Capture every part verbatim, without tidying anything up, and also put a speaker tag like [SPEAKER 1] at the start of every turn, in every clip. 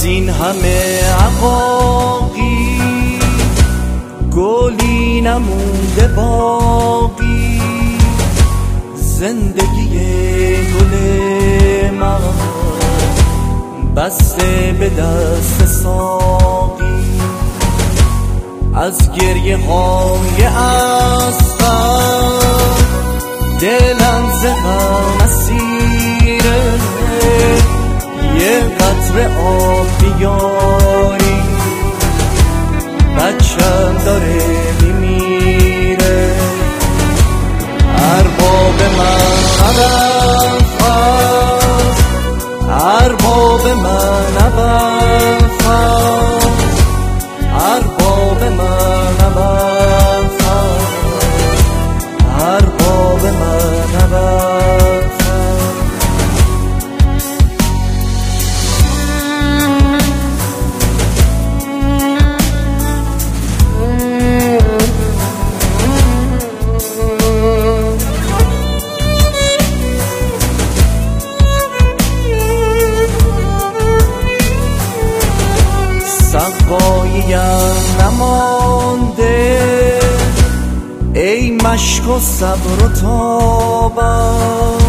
[SPEAKER 1] این همه عقاقی گلی نمونده باقی، زندگی گل من بسته به دست ساقی. از گریه های اصغر دلم ز غم اسیره، یه قطره آب بیاری بچم داره میمیره. ارباب من ابرفاز، ارباب من ابرفاز، ارباب من ابرفاز، ارباب من ابرفاز. سقاییم نمانده ای مشک و صبر و تابم،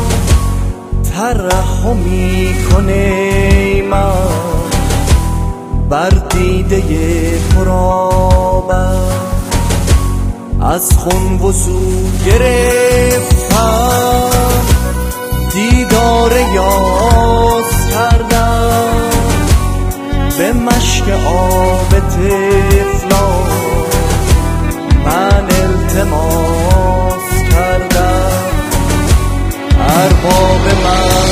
[SPEAKER 1] ترحمی کنه ای من بر دیده پرآبم. از خون وضو گرفتم دیدار یاس کردم، به مشک آب طفلان من التماس کردم. ارباب من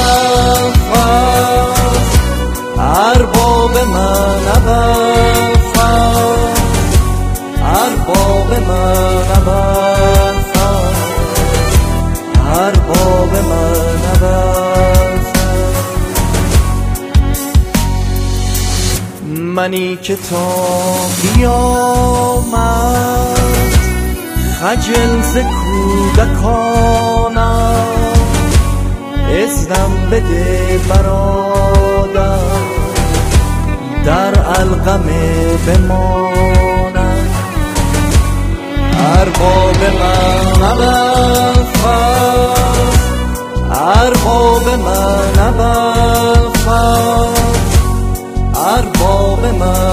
[SPEAKER 1] ابرفاز، ارباب من ابرفاز، ارباب من ابرفاز، ارباب من ابرفاز. منی که تا قیامت خجل ز کودکانم، اذنم بده برادر در علقمه بمانم. ارباب من ابرفاز، ارباب من ابرفاز، ارباب من